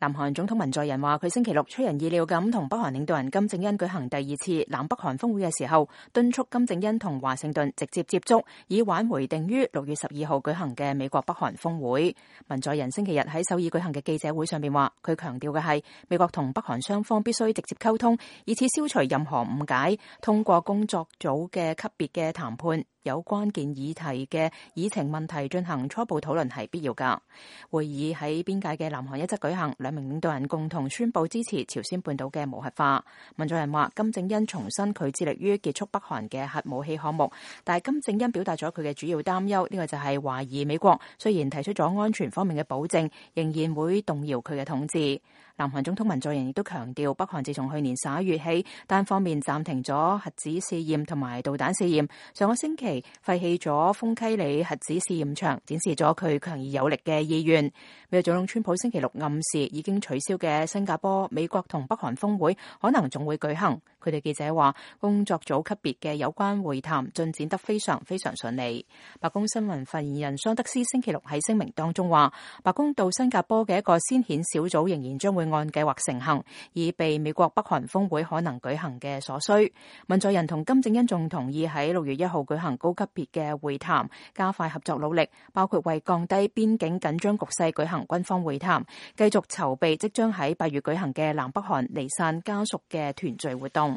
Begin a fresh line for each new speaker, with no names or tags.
南韓總統文在寅話，佢星期六出人意料咁同北韓領導人金正恩舉行第二次南北韓峰會嘅時候，敦促金正恩同華盛頓直接接觸，以挽回定於6月12號舉行嘅美國北韓峰會。文在寅星期日喺首爾舉行嘅記者會上面話，佢強調嘅係美國同北韓雙方必須直接溝通，以此消除任何誤解，通過工作組嘅級別嘅談判，有關鍵議題嘅議程問題進行初步討論係必要㗎。會議喺邊界嘅南韓一側舉行，兩名領導人共同宣布支持朝鮮半島嘅無核化。文在寅話，金正恩重申佢致力於結束北韓嘅核武器項目，但係金正恩表達咗佢嘅主要擔憂，呢個就係懷疑美國雖然提出咗安全方面嘅保證，仍然會動搖佢嘅統治。南韓總統文在寅亦都強調，北韓自從去年11月起單方面暫停咗核子試驗同埋導彈試驗，上個星期廢棄咗豐溪里核子試驗場，展示咗佢強而有力嘅意願。美國總統川普星期六暗示，已經取消嘅新加坡美國同北韓峰會可能仲會舉行。佢哋記者話，工作組級別嘅有關會談進展得非常順利。白宮新聞發言人桑德斯星期六喺聲明當中話，白宮到新加坡嘅一個先遣小組仍然將會按計劃成行，以備美國北韓峰會可能舉行嘅所需。文在寅同金正恩仲同意喺6月1號舉行高級別嘅會談，加快合作努力，包括為降低邊境緊張局勢舉行軍方會談，繼續籌備即將喺8月舉行嘅南北韓離散家屬嘅團聚活動。